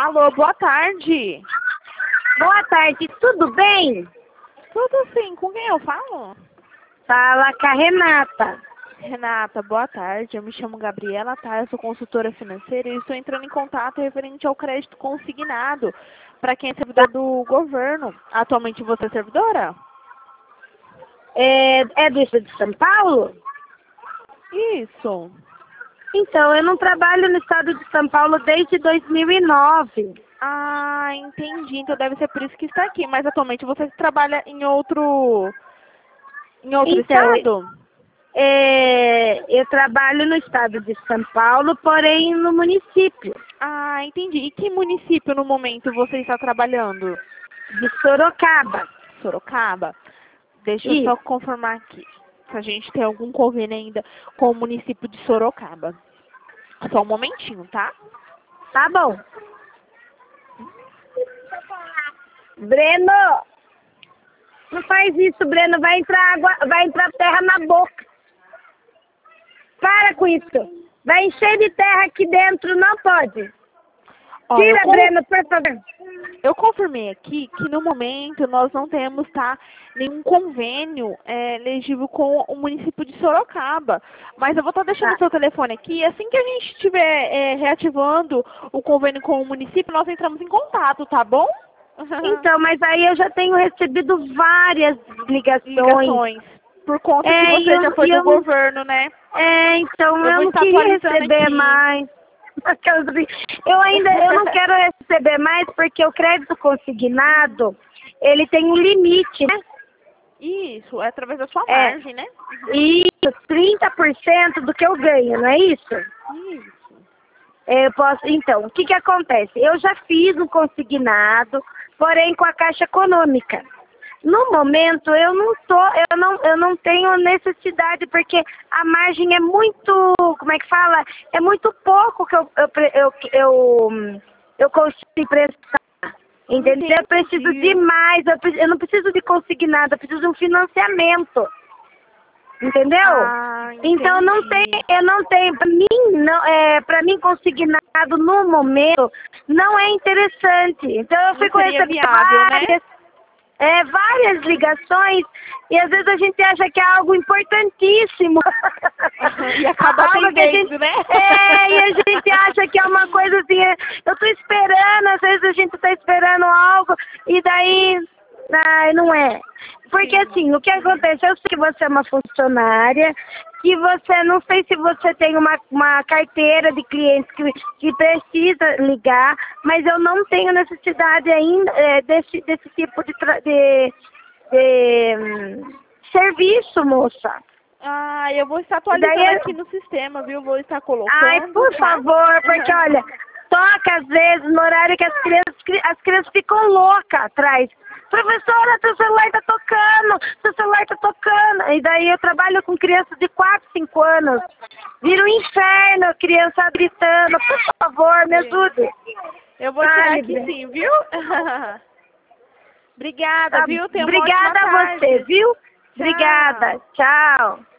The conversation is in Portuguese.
Alô, boa tarde. Boa tarde, tudo bem? Tudo sim, com quem eu falo? Fala com a Renata. Renata, boa tarde. Eu me chamo Gabriela, tá? Eu sou consultora financeira e estou entrando em contato referente ao crédito consignado para quem é servidor do governo. Atualmente você é servidora? É do estado de São Paulo? Isso. Então, eu não trabalho no estado de São Paulo desde 2009. Ah, entendi. Então deve ser por isso que está aqui. Mas atualmente você trabalha em outro Então, estado? eu trabalho no estado de São Paulo, porém no município Ah, entendi. E que município no momento você está trabalhando? de Sorocaba. Sorocaba? Deixa eu só Isso. confirmar aqui. Se a gente tem algum convênio ainda com o município de Sorocaba. Só um momentinho, tá? Tá bom. Breno! Não faz isso, Breno. Vai entrar água, vai entrar terra na boca. Para com isso. Vai encher de terra aqui dentro, não pode. Ó, Tira, Breno, por favor. eu confirmei aqui que no momento nós não temos, tá, nenhum convênio legível com o município de Sorocaba. Mas eu vou estar deixando Tá. o seu telefone aqui. Assim que a gente estiver reativando o convênio com o município, nós entramos em contato, tá bom? Então, mas aí eu já tenho recebido várias ligações. Ligações. Por conta que E você já foi do governo, né? então Eu eu vou não estar queria atualizando receber aqui. mais. Eu não quero receber mais porque o crédito consignado, ele tem um limite, né? Isso, é através da sua É. margem, né? Isso, 30% do que eu ganho, não é isso? Isso. Eu posso, então, o que que acontece? Eu já fiz um consignado, porém com a Caixa Econômica. No momento eu não tenho necessidade porque a margem é muito, como é que fala? É muito pouco que eu consigo prestar. Entendeu? Eu preciso de mais, eu não preciso de consignado, eu preciso de um financiamento. Entendeu? Ah, Então eu não tenho, para mim consignado no momento não é interessante. Então eu não fico seria recebendo viável, né? várias ligações e às vezes a gente acha que é algo importantíssimo. E acaba Algo que a gente, atendendo, né? e a gente acha que é uma coisa assim, eu tô esperando, às vezes a gente tá esperando algo e daí não é. Porque assim, o que acontece? Eu sei que você é uma funcionária, que você, não sei se você tem uma carteira de clientes que precisa ligar, mas eu não tenho necessidade ainda desse tipo de serviço, moça. Ah, eu vou estar atualizando aqui no sistema, viu? Vou estar colocando. Ai, por tá? favor, porque olha, toca às vezes no horário que as crianças ficam loucas atrás. Professora, seu celular tá tocando, seu celular tá tocando. E daí eu trabalho com crianças de 4, 5 anos. Vira um inferno, a criança gritando. Por favor, me ajude. Eu vou tirar aqui sim, viu? Obrigada, viu? Tenha uma ótima Obrigada a tarde. você, viu? Tchau. Obrigada. Tchau.